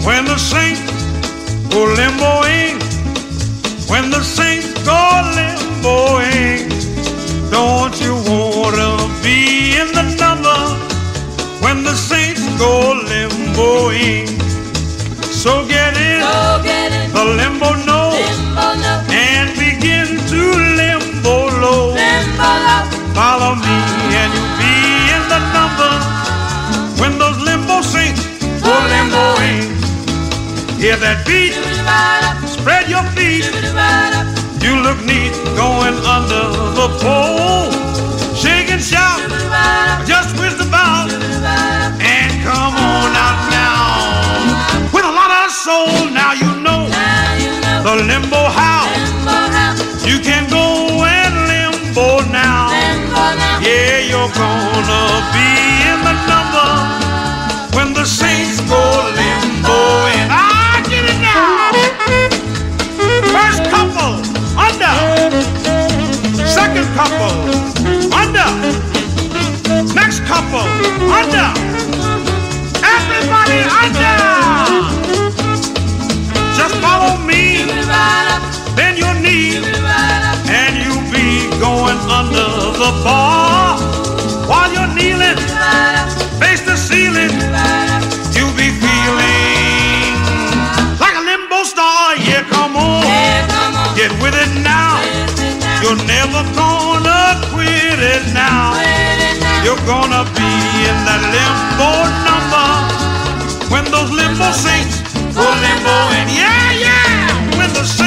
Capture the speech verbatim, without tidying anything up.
When the saints go limboing, when the saints go limboing, don't you wanna be in the number when the saints go limboing? So get in, So get in the limbo no, limbo no, and begin to limbo low. limbo low. Follow me and you'll be in the number when those limbo saints go limboing. Hear that beat, spread your feet. You look neat going under the pole. Shake and shout, just whisk about, and come on out now. With a lot of soul, now you know the limbo how. You can go and limbo now. Yeah, you're gonna be in the number when the saints go limbo. And I get it now. First couple, under. Second couple, under. Next couple, under. Everybody under. Just follow me, bend your knee, and you'll be going under the bar. While you're kneeling, face the ceiling, you'll be feeling like a limbo star. Yeah, come on, get with it now. You're never gonna quit it now. You're gonna be in that limbo number when those limbo saints go limbo. And yeah, yeah, when the saints